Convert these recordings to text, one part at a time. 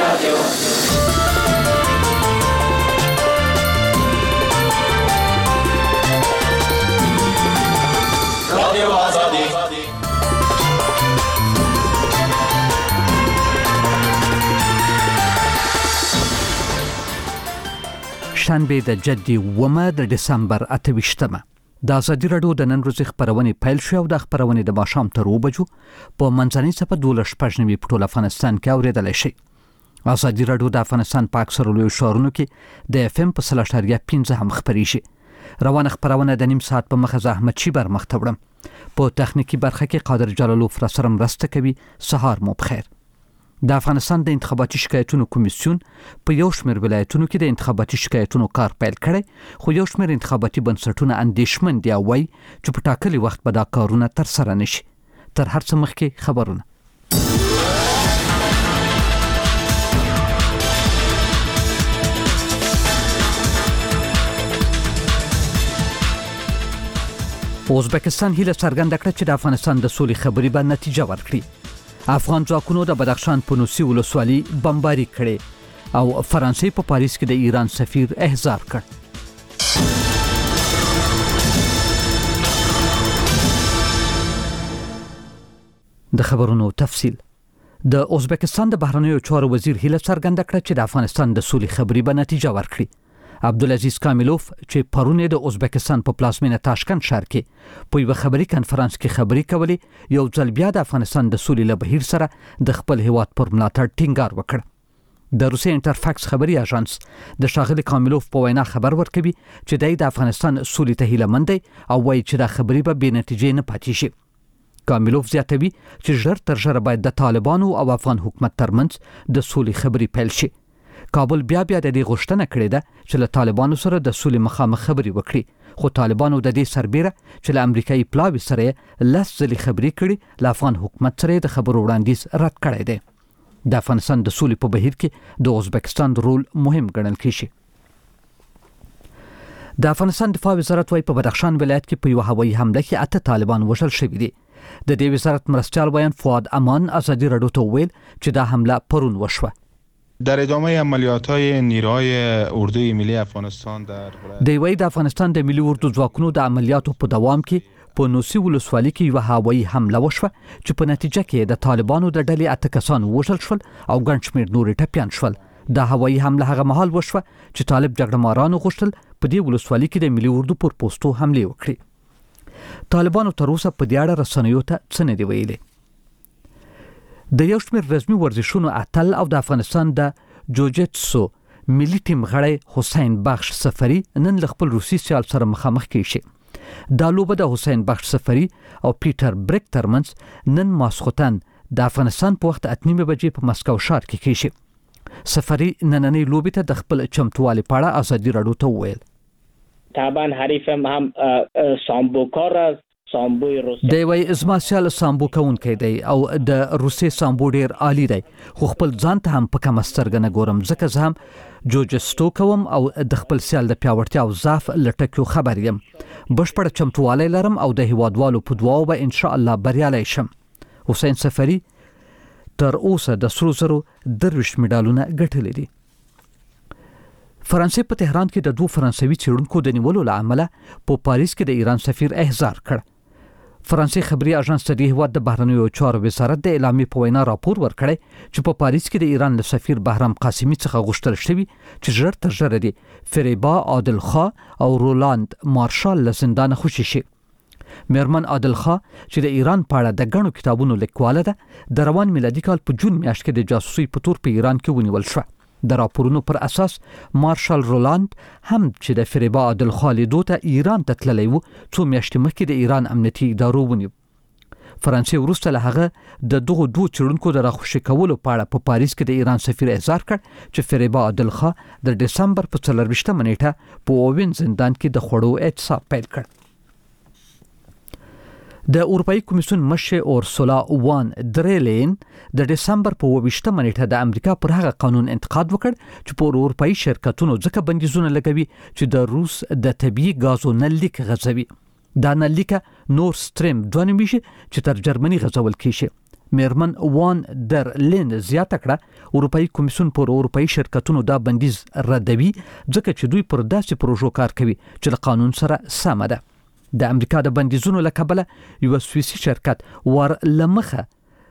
رادیو آزادی. شنبه د جدي ومه د دسمبر 28مه د ازادي راډیو د نن ورځې خبرونه پیل شو او د خبرونه د ماښام تر 2 بجو په منځنۍ صفه 12:15 په ټول افغانستان کې اوریدل شي. ازادي راډیو د افغانستان په اکثرو لویو ښارونو کې د FM په 3.5 هم خبريږي. روانه خبرونه د نیم ساعت په مخه زحمت شي بر مخ ته وړم. په تخنیکی برخه کې قادر جلالوف را سره مرسته کوي. سهار مو بخیر. د افغانستان د انتخاباتي شکایتونو کمیسیون په یو شمېر ولایتونو کې د انتخاباتي شکایتونو کار پیل کړي، خو یو شمېر انتخاباتي بنسټونه اندېښمن دي او وايي چې په ټاکلي وخت به دا کارونه ترسره نشي. تر هر څه مخکې خبرونه. ازبکستان هیله څرګنده کړه چې د افغانستان د سولې خبرې به نتیجه ورکړي. افغان ځواکونو د بدخشان په نوسي ولسوالۍ بمباري کړې او فرانسې په پاریس کې د ایران سفیر احضار کړ. د خبرونو تفصیل. د ازبکستان د بهرنیو چارو وزیر هیله څرګنده کړه چې د افغانستان د سولې خبرې به نتیجه ورکړي. عبدالعزیز کاملوف چې پرونه د ازبکستان په پلازمینه تاشکند ښار کې په یو خبري کانفرنس کې خبري کولې، یو ځل بیا د افغانستان د سولې له بهیر سره د خپل هیواد پر ملاتړ ټینګار وکړ. د روسي انټرفاکس خبري اژانس د شاغلي کاملوف په وینا خبر ورکوي چې د افغانستان سولې ته هیله مند دی او وایي چې دا خبري به بې نتیجې نه پاتې شي. کاملوف زیاتوي چې ژر تر ژره باید د طالبانو او افغان حکومت ترمنځ د سولې خبري پیل شي. کابل بیا د دې غوښتنه کړې ده چې له طالبانو سره د سولې مخامخ خبري وکړي، خو طالبانو د دې سربېره چې له امریکایي پلاوي سره لس ځلې خبري کړي، له افغان حکومت سره د خبرو وړاندیز رد کړی دی. د افغانستان د سولې په بهیر کې د ازبکستان رول مهم ګڼل کیږي. د افغانستان دفاع وزارت وايي په بدخشان ولایت کې په یو هوایي حمله کې 8 طالبان وژل شوي دي. د دې وزارت مرستیال بیان فؤاد امان ازادي راډیو ته ویل چې دا حمله پرون وشوه. در ادامه عملیات‌های نیروهای اردوی ملی افغانستان د افغانستان د ملي اردو ځواکونو د عملیاتو په دوام کې په نوسي ولسوالۍ کې یو هوایي حمله وشوه چې په نتیجه کې د طالبانو د ډلې 8 کسان وژل شول او ګڼ شمېر نور ټپیان شول. دا هوایي حمله هغه مهال وشوه چې طالب جګړه‌مارانو غوښتل په دې ولسوالۍ کې د ملي اردو پر پوسټو حمله وکړي. طالبانو تر اوسه په دې اړه رسنیو ته څه نه دی ویلي. د یو شمېر رسمي ورزشونو اتل او د افغانستان د جوجیتسو ملي ټیم غړی حسین بخش سفری نن خپل روسي سیال سره مخامخ کیږي. دا لوبه د حسین بخش سفری او پیټر بریک ترمنځ نن ماسخوتن د افغانستان په وخت 8:30 بجې په مسکو ښار کې کیږي. سفری نننۍ لوبې ته د خپل چمتووالي په اړه ازادي راډیو ته وویل. طبعا حریفم هم سامبوکار است. دی وای زما سیال سامبو کوونکی دی او د روسي سامبو ډیر عالی دی، خو خپل ځان ته هم په کم سترګه نه ګورم ځکه زه هم جوجستو کوم او د خپل سیال د پیاوړتیا او ضعف لټکو خبر یم. بشپړ چمتووالی لرم او د هیوادوالو په دعاو به ان شاء الله بریالی شم. حسین سفری تر اوسه د 20 میډالونه ګټلي دي. فرانسې په تهران کې د 2 فرانسوي څېړونکو د نیولو له امله په پاریس کې د ایران سفیر احضار کړ. فرانسې خبري اژانس د هیواد د بهرنیو چارو وزارت د اعلامیې په وینا راپور ورکړی چې په پاریس کې د ایران له سفیر بهرام قاسمي څخه غوښتل شوی چې ژر تر ژره دي فریبا عادل خان او رولاند مارشال له زندان خوشي شي. میرمن عادل خان چې د ایران په اړه د غنو کتابونو لیکواله ده، د روان میلادي کال په جون میاشت کې د جاسوسي په تور په ایران کې ونیول شو. د راپورونو پر اساس مارشال رولاند هم چې د فریبا عادل خان لیدو ته ایران ته تللی و، 2 میاشتې مخکې د ایران امنیتي ادارو ونیو. فرانسې وروسته له هغه د دغو 2 څېړونکو د راخوشي کولو په اړه په پاریس کې د ایران سفیر احضار کړ چې فریبا عادل خان د دسمبر په 24 نیټه په اووین زندان کې د خوړو اعتصاب پیل کړ. د اروپאי کمیسیون مشر اورسولا وان درلین د دسمبر په 28 نیټه د امریکا پر هغه قانون انتقاد وکړ چې په اروپאי شرکتونو ځکه بندیزونه لګوي چې د روس د طبيعي غازو نلیک غځوي. دا نلیک نور ستریم 2 چې تر جرمني غځول کیږي. میرمن وان در لین زیاته کړه اروپאי کمیسیون پر اروپאי شرکتونو دا بندیز ردوي ځکه چې دوی پر داسې پروژو کار کوي چې له قانون سره سم ده. د امریکا د بندیزونو له کبله یو سویسي شرکت وارلمخه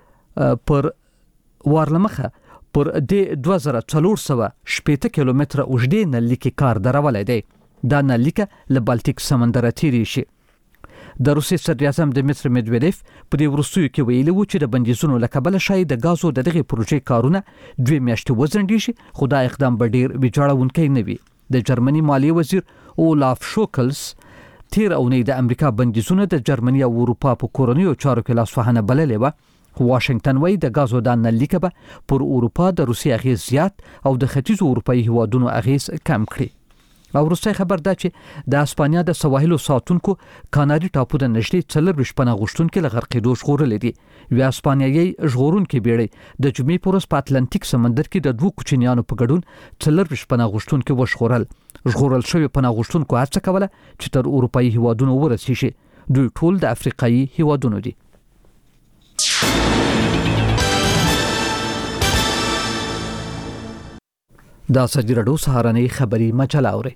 پر د 2480 کیلومتره اوږدې نلۍ کې کار درولای دی. دا نلۍ له بالټیک سمندر تیری شي. د روسیې صدر اعظم دمیتری میدویدیف په دې وروستیو کې ویلي و چې د بندیزونو له کبله شاید د غازو د دغه پروژې کارونه 2 میاشتې وځنډي شي، خو دا اقدام به ډیر ویجاړونکی نه وي. د جرمني مالیې وزیر اولاف شوکلز تیر اونۍ د امریکا بندیزونه د جرمني او اروپا په کورنیو چارو کې لاسوهنه بللې وه. واشنگټن وایي د غازو د نلۍ به پر اروپا د روسیې اغیز زیات او د ختیځو اروپאי هیوادونو اغیز کم کړي. او وروستی خبر دا چې د اسپانیا د سواحلو ساتونکو کاناري ټاپو د نږدې 40 پناه غوښتونکي له غرقېدو ژغورلې دي. یوه اسپانیایي ژغورونکې بیړۍ د جمعې په ورځ په اتلانتیک سمندر کې د 2 کوچنیانو په ګډون 40 پناه غوښتونکي وژغورل. ژغورل شوي پناه غوښتونکو هڅه کوله چې تر اروپאי هیوادونو ورسیږي. دوی ټول د افریقایي هیوادونو دي. دا سجی رډو سهارنۍ خبری مجله اوري.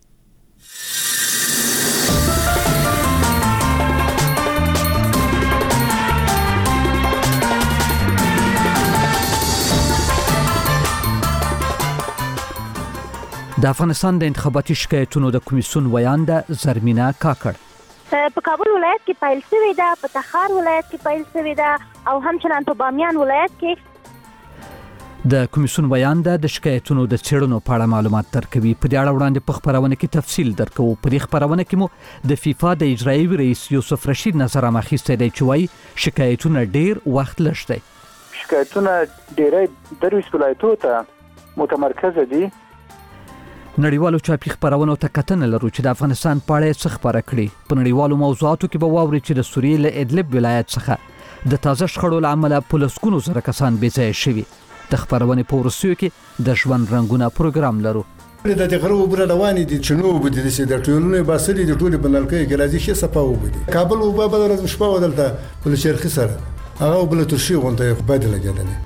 د افغانستان د انتخاباتي شکایتونو د کمیسیون ویانده زرمینه کاکړ په کابل ولایت کې پیل شوې ده، په تخار ولایت کې پیل شوې ده او همچنان په بامیان ولایت کې. د کمیسیون ویانده د شکایتونو د څېړنو په اړه معلومات درکوي. په دې اړه وړاندې په خبرونه کې تفصیل درکو. په دې خبرونه کې مو د فیفا د اجرایي رئیس یوسف رشید نظر اخیستی دی چې وایي شکایتونه ډیر وخت لږ دی. شکایتونه ډیری 23 ولایتونو ته متمرکز دي. نړیوالو چاپی خبرونو ته کتنه لرو چې د افغانستان په اړه څه خبره کړي. په نړیوالو موضوعاتو کې به واوري چې د سوریې له ادلب ولایت څخه د تازه شخړو له امله په لسګونو زره کسان بې ځایه شوي. د خبرونې په وروستیو کې د ژوند رنګونه پروګرام لرو. د غرو بر روانې دي چې نو بده دي د ټولنې باسلې د ټولې بنلکې کې راځي شي صفه وبدي. کابل او بابا ورځ شپه ودلته په شرخي سره هغه بل ترشي غونډه بدله کېدله.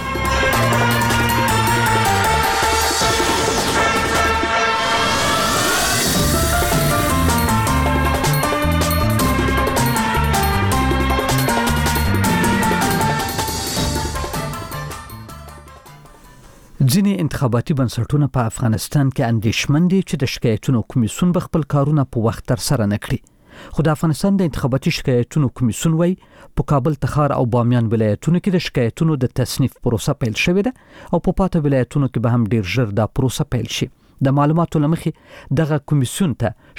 ځینې انتخاباتي بنسټونه په افغانستان کې اندېښمن دي چې د شکایتونو کمیسیون به خپل کارونه په وخت ترسره نه کړي. خو د افغانستان د انتخاباتي شکایتونو کمیسیون وایي په کابل، تخار او بامیان ولایتونو کې د شکایتونو د تصنیف پروسه پیل شوې ده او په پاته ولایتونو کې به هم ډیر ژر دا پروسه پیل شي. د معلوماتو له مخې دغه کمیسیون ته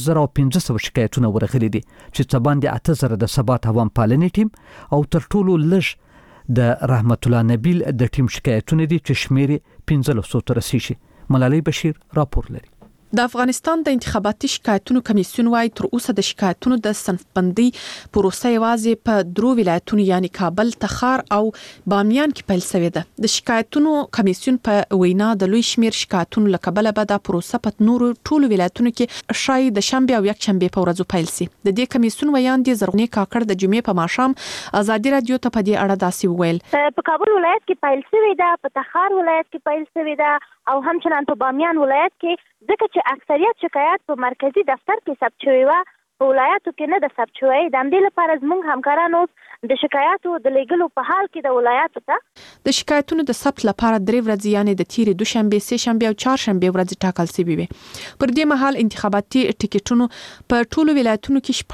14500 شکایتونه ورغلي دي چې څه باندې 8000 د ثبات عوام پالنې ټیم او تر ټولو لږ د رحمت الله نبیل د ټیم شکایتونه دي چې شمیر 1500 ته رسیږي. ملالۍ بشیر راپور لري. د افغانستان د انتخاباتي شکایتونو کمیسیون وايي تر اوسه د شکایتونو د صنفبندي پروسه یوازې په 3 ولایتونو یعنی کابل، تخار او بامیان کې پیل شوې ده. د شکایتونو کمیسیون په وینا د لوی شمیر شکایتونو لکبله به د پروسه په نورو ټولو ولایتونو کې شاید د شنبه او یک شنبه په ورځو پیل شي. د دې کمیسیون ویاندې زرغونې کاکړ د جمعې په ماښام ازادي رادیو ته په دې اړه داسې وویل. په کابل ولایت کې پیل شوې ده، په تخار ولایت کې پیل شوې ده او همچنان په بامیان ولایت کې ځکه چې اکثریت شکایات په مرکزی دفتر کې ثبت شوی و، په ولایتو کې نه د ثبت شوی. د همدې لپاره زموږ همکارانو د شکایاتو د لیږلو په حال کې د ولایتو ته د شکایتونو د ثبت لپاره 3 ورځې یعنی د تیرې دوشنبه، سه شنبه او چهارشنبه ورځې ټاکل شوې وي. پر دې مهال انتخاباتي ټیکټونو په ټولو ولایتونو کې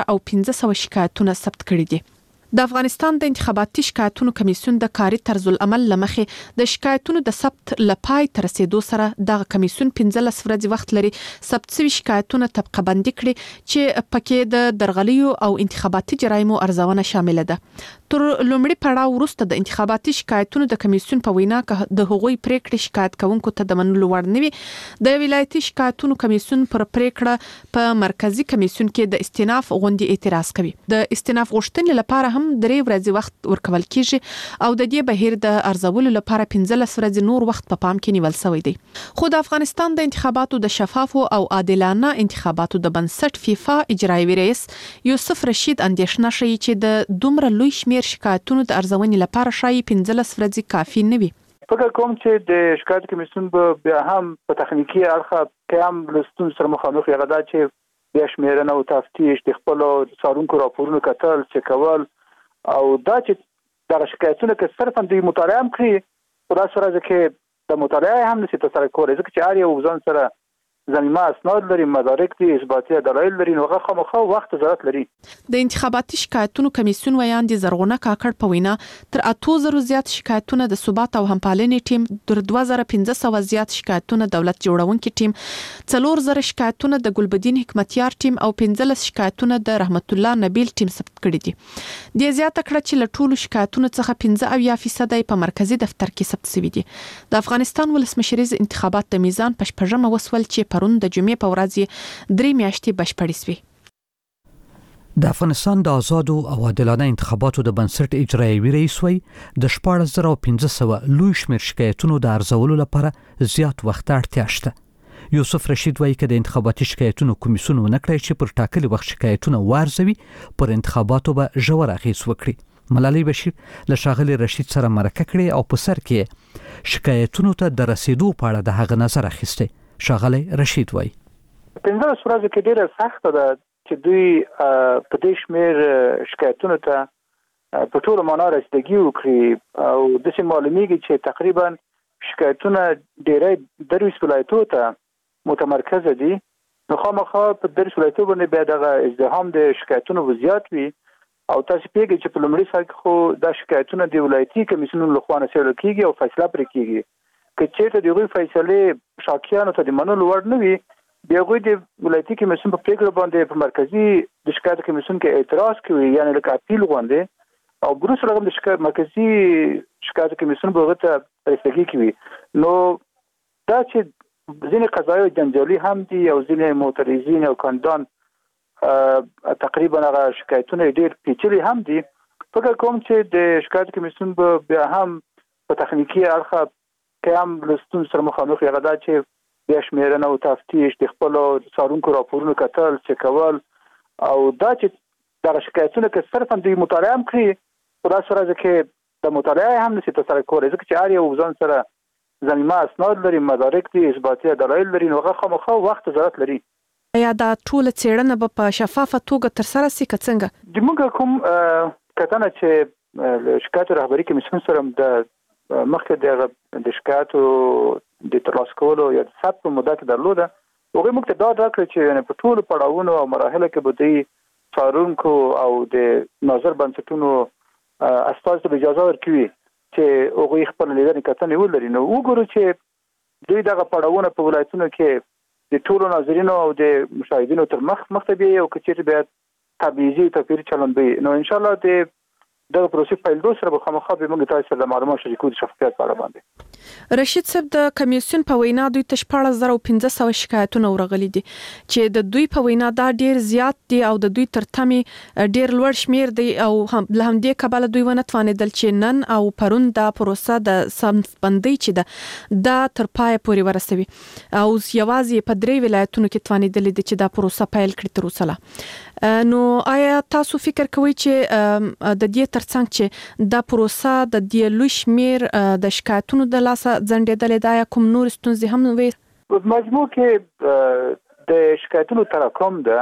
14500 شکایتونه ثبت کړي دي. د افغانستان د انتخاباتي شکایتونو کمیسیون د کاري طرز العمل لمخې د شکایتونو د ثبت لپای تر رسیدو سره د کمیسیون 15 ورځې وخت لري ثبت شوي شکایتونه طبقه بندي کړي چې پکې د درغلیو او انتخاباتي جرایمو ارزونه شامل ده. تر لومړي پړاو وروسته د انتخاباتي شکایتونو د کمیسیون په وینا د هغوی پریکړې شکایت کوونکو ته د منلو وړ نه وي. د ولایتي شکایتونو کمیسیون پر پریکړه په مرکزی کمیسیون کې د استیناف غونډې اعتراض کوي. د استیناف غوښتنې لپاره هم هم 3 ورځې وخت ورکول کیږي او د دې بهیر د ارزولو لپاره 15 ورځې نور وخت په پام کې نیول شوی دی. خو د افغانستان د انتخاباتو د شفافو او عادلانه انتخاباتو د بنسټ فیفا اجرایوي رئیس یوسف رشید اندیشنه شي چې د دومره لوی شمیر شکایتونو د ارزونې لپاره شایي 15 ورځې کافي نه وي. فکر کوم چې د شکایت کمیسیون به بیا هم په تخنیکی اړخ قیام لستون سره مخامخ یغدا چې بیا شمیرنه او تفتیش د خپل څارونکو راپورونو کتل چې کول او دا چې د شکایتونو کې صرف د مطالعه هم کړی خدا سره ځکه د مطالعه هم نشي تاسو کولای ځکه چې اړ یو ځان سره ضمیمه اسناد لري مدارک دي اثباتي دلایل لري نو هغه خامخا وخت ضرورت لري. د انتخاباتي شکایتونو کمیسیون ویاندې زرغونه کاکړ په وینا تر 8000 زیات شکایتونه د ثبات او همپالنې ټیم تر 2500 زیات شکایتونه دولت جوړونکي ټیم 4000 شکایتونه د ګلبدین حکمتیار ټیم او 15 شکایتونه د رحمت الله نبیل ټیم ثبت کړي دي. د زیاته کړه چې له ټولو شکایتونو څخه 15% په مرکزی دفتر کې ثبت شوي دي. د افغانستان ولسمشریز انتخابات د میزان په شپږمه وسول چې پرون د جمعې په ورځ 3 میاشتې بشپړې شوې. د افغانستان د آزادو او عادلانه انتخاباتو د بنسټ اجرایوي رئیس وی د 14500 لوی شمېر شکایتونو د ارزولو لپاره زیات وخت اړتیا شته. یوسف رشید وایي چې د انتخاباتي شکایتونو کمیسیون ونکړي چې پر ټاکلي وخت شکایتونه وارزوي پر انتخاباتو به ژور اغېز وکړي. ملالۍ بشیر له ښاغلي رشید سره مرکه کړې او په سر کې شکایتونو ته د رسیدو په اړه د هغه نظر اخیسته. ښاغلی رشید وایي 15 ورځې کې ډیره سخته ده چې دوی په دې شمېر شکایتونو ته په ټولو معنا رسیدګي وکړي او داسې معلومیږي چې تقریبا شکایتونه ډیری 23 ولایتو ته متمرکزه دي. نو خامخا په 23 ولایتو باندې بیا دغه ازدحام د شکایتونو زیات وي او تاسو پیږئ چې په لومړي سر کې خو دا شکایتونه د ولایتي کمیسیونونو لخوا نه څېړل کیږي او فیصله پرې کیږي. که چېرته د هغوی فیصلې شاکیانو ته د منلو وړ نه وي بیا هغوی د ولایتي کمیسیون په پرېکړه باندې په مرکزي د شکایت کمیسیون کې اعتراض کوي یعنې لکه اپیل غوندې او وروسته له هغه د مرکزي شکایت کمیسیون به هغه ته رسیدګي کوي. نو دا چې ځینې قضایي جنجالي هم دي او ځینې معترضین او کاندیدان تقریبا هغه شکایتونه ډېر پیچلي هم دي. فکر کوم چې د شکایت کمیسیون به بیا هم په تخنیکی اړخ قیام لستون سره مخامخ یغدا چې بیا شمیرنه او تفتیش د خپل څارونکو راپورونو کتل چې کول او دا چې د شکایتونو کې صرف د مطالعه هم کړی خدا سره ځکه د مطالعه هم نشي تاسو کولای ځکه چې اړ یو ځان سره ضمیمه اسناد لري مدارک دي اثباتي دلایل لري نو هغه خامخا وخت ضرورت لري. یا دا ټول څېړنه به په شفافه توګه ترسره شي که څنګه؟ د موږ کوم کتنه چې شکایت رهبری کمیسیون سره د مخکې د شکایتو د ترلاسه کولو یا د ثبت په موده کې درلوده هغوی موږ ته ډاډ راکړی چې په ټولو پړاوونو او مراحلو کې به دوی څارونکو او د ناظر بنسټونو استازو ته اجازه ورکوي چې هغوی خپل لیدنې کتنې ولري. نو وګورو چې دوی دغه پړاوونه په ولایتونو کې د ټولو ناظرینو او د مشاهدینو تر مخ ته بیایي او که چېرته بیا تبعیضي توپیر چلند وي نو انشاءالله د دغه پروسې پیل سره به خامخا به موږ تاسو سره معلومات شریکو د شفافیت په اړه باندې. رشید صاحب د کمیسیون په وینا دوی ته 14500 شکایتونه ورغلي دي چې د دوی په وینا دا ډیر زیات دي او د دوی تر تمې ډیر لوړ شمیر دی او له همدې کبله دوی ونه توانېدل چې نن او پرون دا پروسه د سمبندۍ چې دا تر پای پورې ورسوي او یوازې په 3 ولایتونو کې توانېدل دي چې دا پروسه پیل کړي تر اوسه. نو آیا تاسو فکر کوئ چې د دې ترڅنګ چې دا پروسه د دې لوی شمیر د شکایتونو د لاسه ځنډېدلې دا کوم نور ستونزې هم وي؟ په مجموع کې د شکایتونو تراکم ده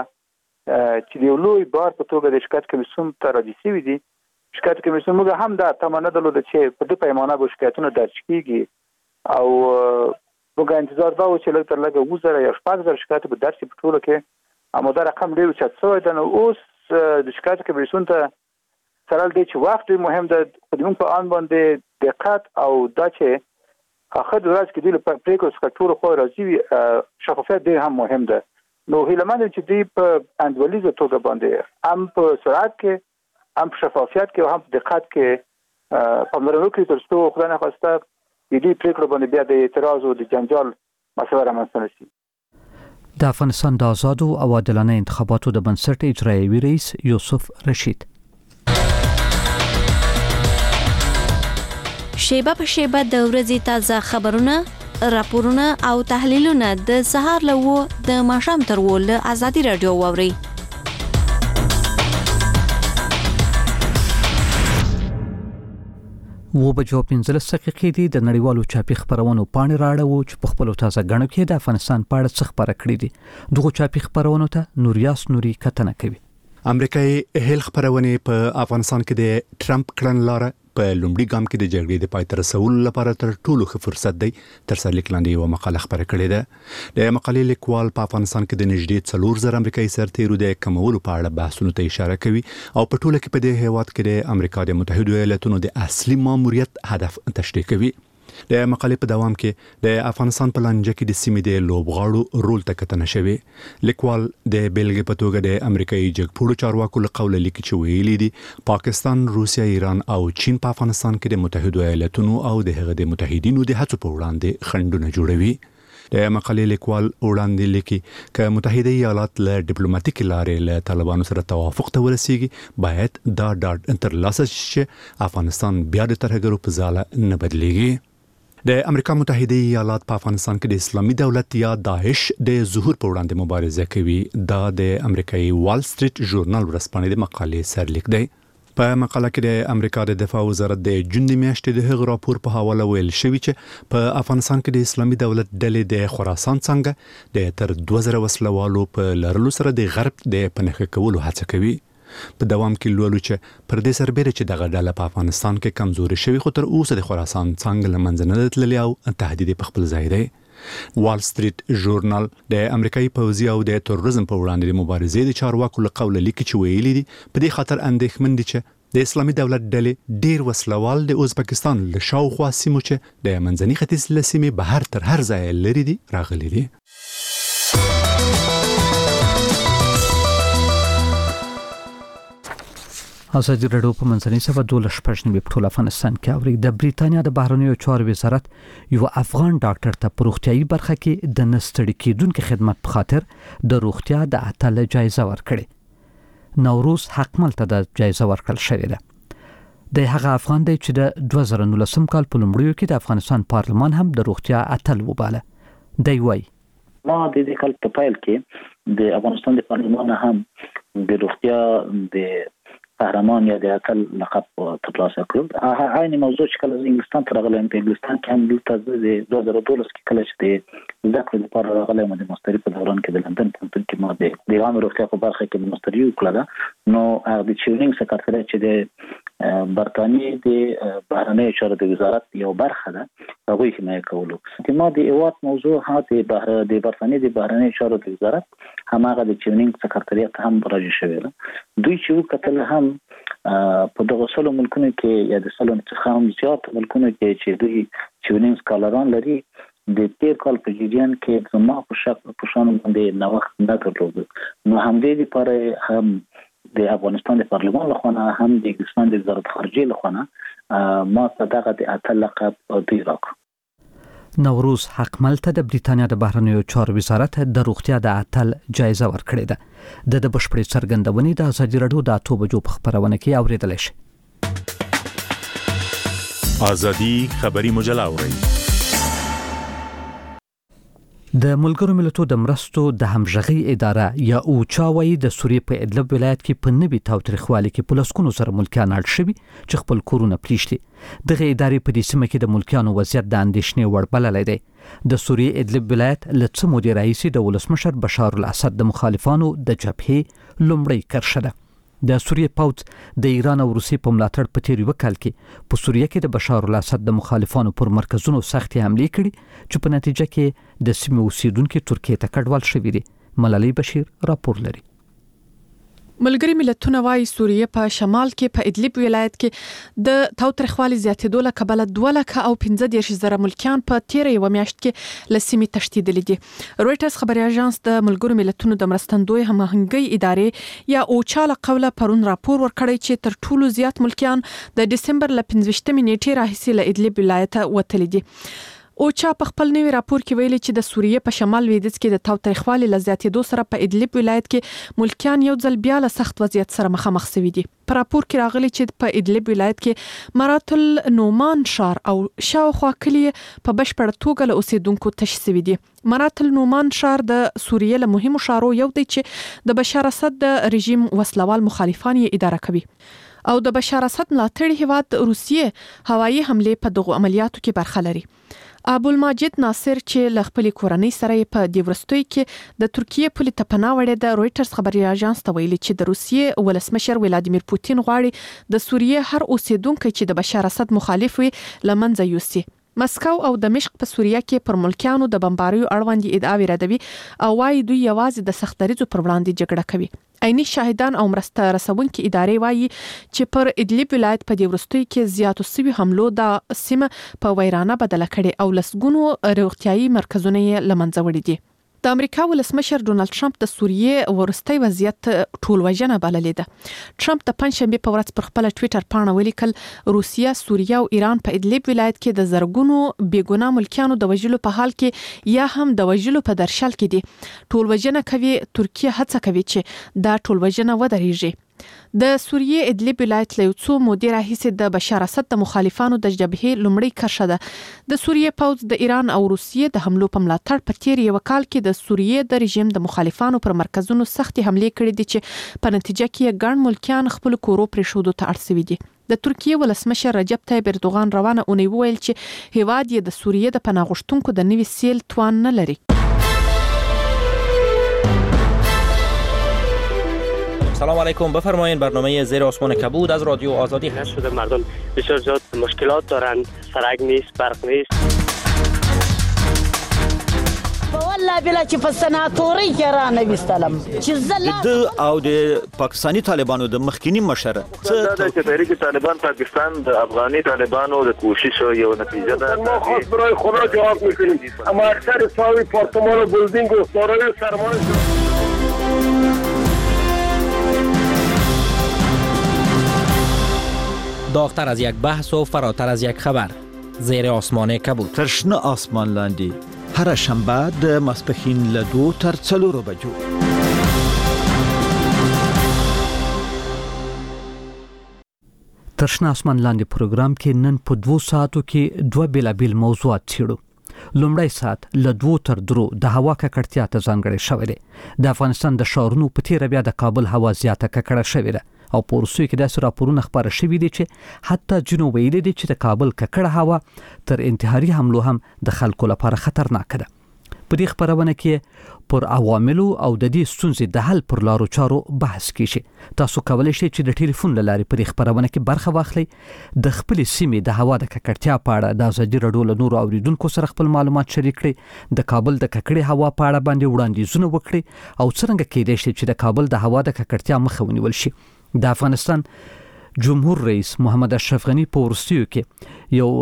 چې یو لوی بار په توګه د شکایت کمیسیون ته راځي شوي دي. شکایت کمیسیون موږ هم دا تمنا درلوده چې په دې پیمانه به شکایتونه درج کیږي او موږ انتظار دا و چې لږ تر لږه 2000 یا 4000 شکایت به درج شي په ټوله کې اما دا رقم ډېر اوچت شوی ده. نو اوس د شکایت کمیسیون ته سره دی چې وخت مهم ده خو په آن باندې دقت او دا چې اخر ورځ کې د پریکړو څخه ټول خو راځي شفافیت ډېر هم مهم ده. نو هیلمن چې دی په انډولیزه توګه باندې هم په سرعت کې هم په شفافیت کې او هم په دقت کې پاملرنه وکړي تر څو خدای نخواسته دې پریکړو باندې بیا د اعتراض او د جنجال مسله رامنځته نشي. د افغانستان د آزادو او عادلانه انتخاباتو د بنسټ اجرایوي رئیس یوسف رشید. شیبه په شیبه د ورځې تازه خبرونه، راپورونه او تحلیلونه د سهار له 9 د ماښام تر 10 له ازادي رادیو واوري. و بجو 15 دقیقې دي د نړیوالو چاپی خبرونو پاڼې راړو چې په خپل تازه غنو کې د افغانستان په اړه څه خبره کړې دي. دغه چاپی خبرونو ته نوریاس نوري کتنه کوي. امریکایي هیل خبرونه په افغانستان کې د ټرمپ کړنلاره په لومړي ګام کې د جګړې د پای ته رسولو لپاره تر ټولو ښه فرصت دی. تر سرلیک لاندې یو مقاله خبره کړې ده. د مقالې لیکوال په افغانستان کې د نږدې 4,000 امریکایي سرتیرو د کمولو په اړه بحثونو ته اشاره کوي او په ټوله کې په دې هیواد کې د امریکا د متحده ایالاتونو د اصلي ماموریت هدف تشریح کوي. د مقالې په دوام کې د افغانستان په لانجه کې د سیمې د لوبغاړو رول ته کتنه شوې. لیکوال د بیلګې په توګه د امریکایي جګپوړو چارواکو له قوله لیکي چې ویلي دي پاکستان، روسیا، ایران او چین په افغانستان کې د متحده ایالاتونو او د هغه د متحدینو د هڅو په وړاندې خنډونه جوړوي. د مقالې لیکوال وړاندې لیکي چې متحده ایالات له ډیپلوماټیک لارې له طالبانو سره توافق ته ورسیږي باید دا ډاډ ترلاسه شي چې افغانستان بیا د ترهګرو په ځاله نه بدلیږي. د امریکا متحده ایالات په افغانستان کې د اسلامي دولت یا داعش د ظهور په وړاندې مبارزه کوي. دا د امریکایي وال سټریټ ژورنال ورځپاڼې د مقالې سرلیک دی. په مقاله کې د امریکا د دفاع وزارت د جون د میاشتې د هغ راپور په حواله ویل شوی چې په افغانستان کې د اسلامي دولت ډلې د خراسان څنګه د تر 2000 وسلوالو په لرلو سره د غرب د پنهخه کولو هڅه کوي. په دوام کې لولو چې پر دې سربېره چې دغه ډله په افغانستان کې کمزوري شوی خو تر اوسه د خراسان څنګه لمنځه نه تللی او تهدید په خپل ځای دی. وال سټریټ ژورنال د امریکایي پوځي او د تروریزم په وړاندې د مبارزې د چارواکو له قوله لیکي چې ویلي دي په دې خاطر اندېښمن دي چې د اسلامي دولت ډلې ډیر وسلوال د ازبکستان له شاوخوا سیمو چې د منځني ختیځ له سیمې بهر تر هر ځای لري دي راغلي دي. ازادي رادیو په منځنۍ سبا 12 په ټول افغانستان کې اوري. د بریتانیا د بهرنیو چارو وزارت یو افغان ډاکټر ته په روغتيایي برخه کې د نستړي کېدونکو خدمات په خاطر د روغتیا د اتل جایزه ورکړه. نوروز حقمل ته د جایزه ورکړل شوې ده. د هغه افغان دی چې د 2019 کال په لومړیو کې د افغانستان پارلمان هم د روغتیا اتل وباله. دی وای ما د دې کال په پیل کې د افغانستان د پارلمان هم د روغتیا د قهرمان یا د اتل لقب ترلاسه کړ. عین موضوع چې کله انګلستان ته راغلم په انګلستان کې هم دلته د 2012 کې کله چې د ذکر لپاره راغلم د ماستری په دوران کې د لندن پوهنتون کې ما د عامه روغتیا په برخه کې د ماستری وکړه. نو هغه د چیرنګ سکرټریټ چې د برتانیې د بهرنیو چارو د وزارت یو برخه ده هغه یې حمایت کولو. ما د ایوات موضوع هاته د برتانیې د بهرنیو چارو د وزارت هماغه د چیرنګ سکرټریټ هم راځي شوی ده. دوی چې وکتل هم په دغه سلو ملکونو کې یا د سلو څخه هم زیات ملکونو کې چې دوی چیرنګ سکالران لري د تیر کال په جریان کې زما په شان باندې نوښت نه درلود. نو همدې لپاره هم د افغانستان د پارلمان لخوا هم د انګلستان د وزارت خارجه لخوا ما صدقه د اتل لقب دی راکړ. نوروز حقمل ته د بریتانیا د بهرنیو چارو وزارت د روغتیا د اتل جایزه ورکړې ده. د بشپړې څرګندونې د ازادي رادیو د 8 بجو په خبرونه کې اوریدل شي. ازادي خبري مجله اوري. د ملګرو ملتونو د مرستو د همغږي اداره یا اوچاوي د سوریې په ادلب ولایت کې په نوي تاوتریخوالي کې پولیسونو سره ملکیان اړ شوي چې خپل کورونه پلیشتي. دغه ادارې په دې سیمه کې د ملکیانو وضعیت د اندېښنې وړ بللی دی. د سوریې ادلب ولایت له څو مودې راهیسې د ولسمشر بشار الاسد د مخالفانو د جبهې لومړی کرښه ده. د سوریې پوځ د ایران او روسیې په ملاتړ په تیر وکال کې په سوریې کې د بشار الاسد د مخالفانو پر مرکزونو سختې حملې کړې چې په نتیجه کې د سیمې اوسیدونکو ترکیې ته کډوال شوي دي. ملالۍ بشیر راپور لري. ملګری ملتونه وايي سوریه په شمال کې په ادلب ولایت کې د تاوتریخوالي زیاتېدو له کبله 2,15,000 ملکیان په تیر یو میاشت کې لسیمې تشدیدلې دي. رويټرز خبري اژانس د ملګرو ملتونو د مرستندوی هماهنګي ادارې یا اوچا له قوله پرون راپور ورکړی چې تر ټولو زیات ملکیان د دسمبر ل 15 نیټې راهیسې له ادلب ولایت وتلي دي. اوچا په خپل نوي راپور کې ویلي چې د سوریې په شمال لویدیځ کې د تاوتریخوالي لزیاتېدو سره په ادلب ولایت کې ملکیان یو ځل بیا له سخت وضعیت سره مخامخ شوي دي. په راپور کې راغلي چې په ادلب ولایت کې مرات النومان شهر او شاوخوا کلی په بشپړ توګه له اوسیدونکو تش شوي دي. مرات النومان شهر د سوریې له مهمو شهرو یو دی چې د بشار اسد د رژیم وسلوال مخالفان یې اداره کوي او د بشار اسد ملاتړي هیواد روسیې هوایي حمله په دغه عملیاتو کې برخه لري. ابوالماجد ناصر چې له خپل کورنۍ سره په دیورستوي کې د ترکیې پولي ته پناه وړې د رويټرز خبري اژانس ته ویلي چې د روسیې ولسمشر ولادیمیر پوتین غواړي د سوریې هر اوسیدونکو چې د بشار اسد مخالف وي لمنځه یوسي. مسکو او دمشق په سوریه کې پر ملکیانو د بمباریو اړوند ادعاوې ردوي او وايي دوی یوازې د سختریزو پر وړاندې جګړه کوي. عیني شاهدان او مرسته رسونکي ادارې وايي چې پر ادلب ولایت په دیورستوي کې زیاتو سوي حملو د سیمه په ویرانه بدله کړي او لسګونو روغتيایي مرکزونه یې لمنځه وړي دي. د امریکا ولسمشر ډونالد ټرمپ د سوریې ورستۍ وضعیت ټولوژنه بللې ده. ټرمپ د پنځشنبه په ورځ پر خپل ټوئیټر پاڼه ولیکل روسیا، سوریه او ایران په ادلب ولایت کې د زرګونو بیګناه ملکیانو د وژلو په حال کې یا هم د وژلو په درشل کې دي. ټولوژنه کوي. ترکیه هڅه کوي چې دا ټولوژنه ودرېږي. د سوریې ادلب ولایت له څو مودې راهیسې د بشار اسد د مخالفانو د جبهې لومړی کرښه ده. د سوریې پوځ د ایران او روسیې د حملو په ملاتړ په تیر یو کال کې د سوریې د رژیم د مخالفانو پر مرکزونو سختي حملې کړې دي چې په نتیجه کې ګڼ ملکیان خپل کورو پرېښودو ته اړ شوي دي. د ترکیې ولسمشر رجب طیب اردوغان روانه اونۍ ویل چې هیواد یې د سوریې د پناه غوښتونکو د نوي سیل توان نه لري. سلام علیکم. بفرمایید برنامه زیر آسمان کبود از رادیو آزادی هست. شده مردم بسیار زیاد مشکلات دارن، سرک نیست، برق نیست. والله بلا چې په سناتوري کې را نوستلم چې زلا د او د پاکستانی طالبانو د مخکینی مشر څه د تحریک طالبان پاکستان د افغاني طالبانو د کوشش یو نتیجه ده. ما خاص برای خدا جواب میکنیم اما اکثر ساوی پارتمان و بلدینگ و دارای سرمایه داغتر از یک بحث و فراتر از یک خبر. زیر آسمان کبود. ترشنه آسمان لاندې هر شنبه د ماسپښین له 2 تر 4 بجو. ترشنه آسمان لاندې پروګرام کې نن په 2 ساعتو کې 2 بیلابیل موضوعات څیړو. لومړی ساعت له 2 تر 3 د هوا ککړتیا ته ځانګړی شوی دی. د افغانستان د ښارونو په تیر بیا د کابل هوا زیاته ککړه شوې ده او په روسیې کې داسې راپورونه خبره شوي دي چې حتی جنو ویلي دي چې د کابل ککړه هوا تر انتحاري حملو هم د خلکو لپاره خطرناک ده. په دې خبرونه کې پر عواملو او د دې ستونزې د حل پر لارو چارو بحث کیږي. تاسو کولی شئ چې د ټلیفون له لارې په دې خبرونه کې برخه واخلئ. د خپل سیمې د هوا د ککړتیا په اړه د ازادي راډیو له نورو اوریدونکو سره خپل معلومات شریک کړئ. د کابل د ککړې هوا په اړه باندې وړاندیزونه وکړئ او څنګه کېدای شي چې د کابل د هوا د ککړتیا مخه ونیول شي. د افغانستان جمهور رئیس محمد اشرف غنی په ورستیو کې یو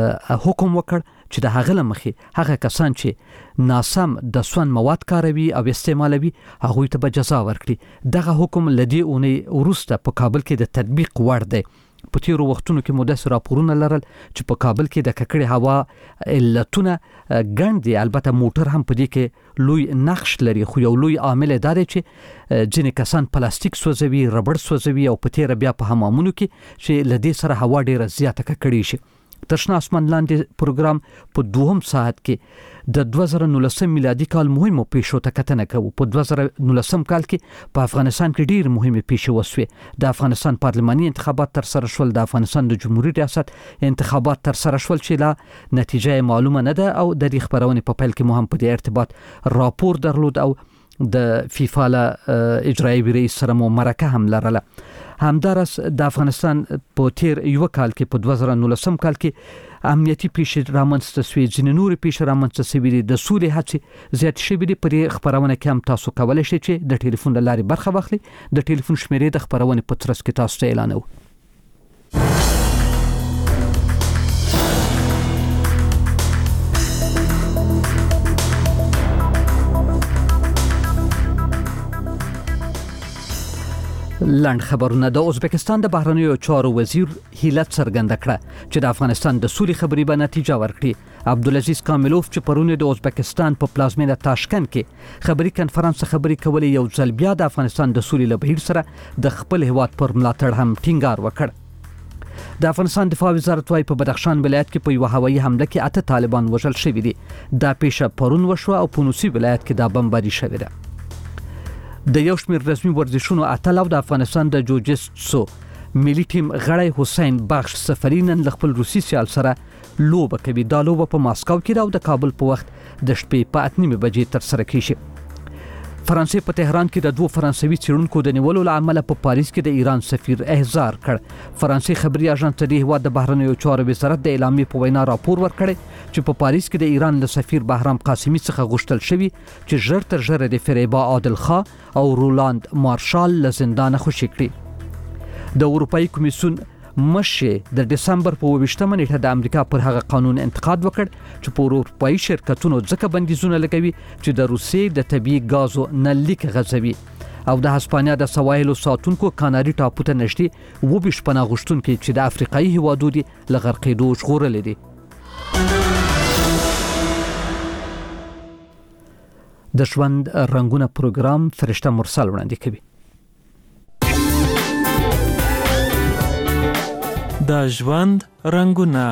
حکم وکړ چې د هغه لمخې هغه کسان چې ناسم د سون مواد کاروي او استعمالوي هغه ته به جزا ورکړي. دغه حکم لدی اونۍ وروسته په کابل کې د تطبیق وړ دی. په تیرو وختونو کې مدس راپورونه لرل چې په کابل کې د ککړې هوا علتونه ګڼ دي. البته موټر هم په دې کې لوی نقش لري، خو یو لوی عامل دا دی چې ځینې کسان پلاستیک سوځوي، ربړ سوځوي او په تیر بیا په حمامونو کې چې لدې سره هوا ډیره زیاته ککړې شي. ترشنه آسمان لاندې پروګرام په 2 ساعت کې د 2019 میلادي کال مهمو پیښو ته کتنه کوو. په 2019 کال کې په افغانستان کې ډیر مهمه پیښې وسوې. د افغانستان پارلماني انتخابات تر سره شول، د افغانستان د جمهوریت ریاست انتخابات تر سره شول چې لا نتیجه معلومه نه ده او د دې خبرونه په پیل کې مهم په دې ارتباط راپور درلود او د فیفا له اجرایي رئیس سره مو مرکه هم لرله. همدارس د افغانستان په تیر یو کال کې په 2019 کال کې امنیتي پیښې رامنځته شوې، ځینې نورې پیښې رامنځته شوې دي، د سولې هڅې زیات شوې دي. په دې خبرونه کې هم تاسو کولی شئ چې د ټلیفون له لارې برخه واخلئ. د ټلیفون شمیرې د خبرونې په ترڅ کې تاسو ته اعلانوو. لاند خبرونه. د ازبکستان د بهرنیو چارو وزیر هیله څرګنده کړه چې د افغانستان د سولې خبرې به نتیجه ورکړي. عبدالعزیز کاملوف چې پرونه د ازبکستان په پلازمینه تاشکند کې خبري کانفرنس خبري کولې یو ځل بیا د افغانستان د سولې له بهیر سره د خپل هیواد پر ملاتړ هم ټینګار وکړ. د افغانستان دفاع وزارت وايي په بدخشان ولایت کې په یو هوایي حمله کې 8 طالبان وژل شوي دي. دا پیښه پرون وشوه او په نوسي ولایت کې دا بمباري شوې ده. د یو شمېر رسمي ورزشونو اتل او د افغانستان د جوجیتسو ملي ټیم غړی حسین بخش سفری نن خپل روسي سیال سره لوبه کوي. دا لوبه په ماسکو کې او د کابل په وخت د شپې په 8:30 بجې تر سره کیږي. فرانسې په تهران کې د 2 فرانسوي څېړونکو د نیولو لامل په پاریس کې د ایران سفیر احضار کړ. فرانسې خبري اژانس د هیواد د بهرنیو چارو وزارت د اعلامیې په وینا راپور ورکړی چې په پاریس کې د ایران له سفیر بهرام قاسمي څخه غوښتل شوی چې ژر تر ژره د فریبا عادل خان او رولاند مارشال له زندانه خوشي کړي. د اروپאי کمیسیون مشه د دسمبر په 28مه نیټه د امریکا پر هغه قانون انتقاد وکړ چې په اروپאי شرکتونو ځکه بندیزونه لګوي چې د روسیې د طبيعي غازو نه لیک غځوي او د هسپانیا د سواحلو ساتونکو کاناري ټاپو ته نږدې 20 پناه غوښتونکي چې د افریقایي هیوادو دي لغرقېدو ژغورل دي. د ژوند رنگونه پروګرام فرشته مرسل وړاندې کوي. د ژوند رنگونه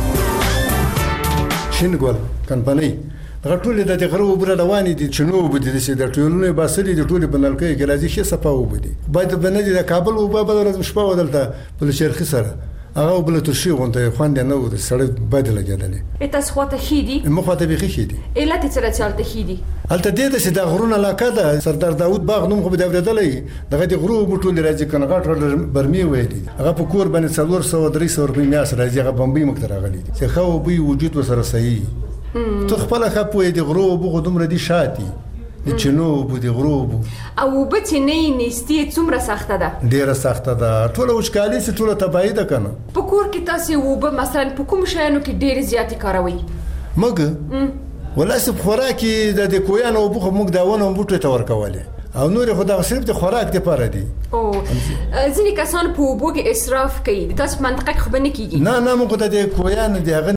شینګول کمپنی دغه ټول د غرو وبره روانې دي چې نو وبدي د ټولنې باسلې د ټولې بنلکې کې راځي شي صفه وبدي باید بنادي د کابل او په بدل شپه ودلته په شرخي سره هغه بل تر شي غونډه خوند نه و د سړی باید لګیدلې تاسو خواته خېدي مخاطب خېدي علت څه چلته خېدي الته دې چې د غرونه علاقه ده سردار داوود باغ نوم خو به دولتلې دغه د غرو بوټول راځي کنه غاټ برمي وېلي هغه په کور باندې 400 روپۍ میاس راځي هغه بمبي مکتر غلي چې خو به وجود وسره صحیح ته خپل خپوي د غرو بو دومره دي شاتي د چنو بو د غرو بو او به چې نه نيستي څومره سخته ده ډیره سخته ده ټول وشکالي چې ټول تبعید کنه په کور کې تاسو وب مثلا په کوم شایانو کې ډیر زیاتی کاروي مګ ولاسب خوراکي د کویانو بو موږ داونه بوټه تور کوله او نور خو دا صرف د خوراک لپاره دي او ځینې کسان په وبو کې اسراف کوي تاسو منطقه خو نه کیږي نه موږ د کویانو دی